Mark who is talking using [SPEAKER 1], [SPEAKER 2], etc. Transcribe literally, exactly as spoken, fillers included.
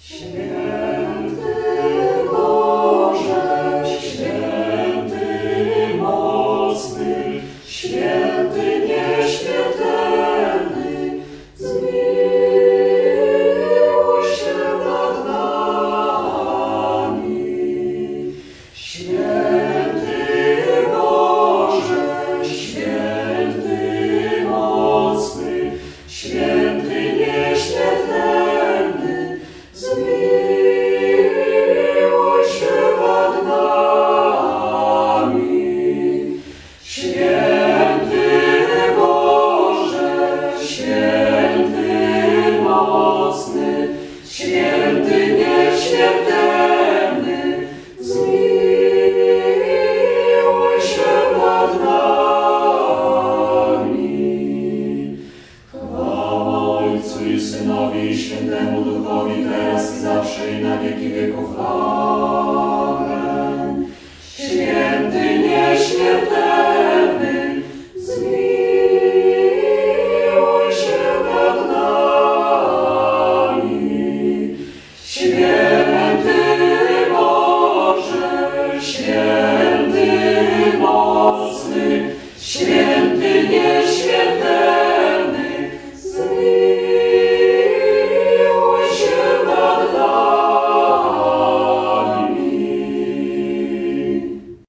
[SPEAKER 1] Święty Boże, święty mocny, święty nieśmiertelny, zmiłuj się nad nami. Święty Boże, święty mocny, święty nieśmiertelny, zmiłuj się nad nami. Święty Boże, święty mocny, święty nieśmiertelny, zmiłuj się nad nami. Chwała Ojcu i Synowi i Świętemu Duchowi, teraz i zawsze i na wieki wieków. Amen.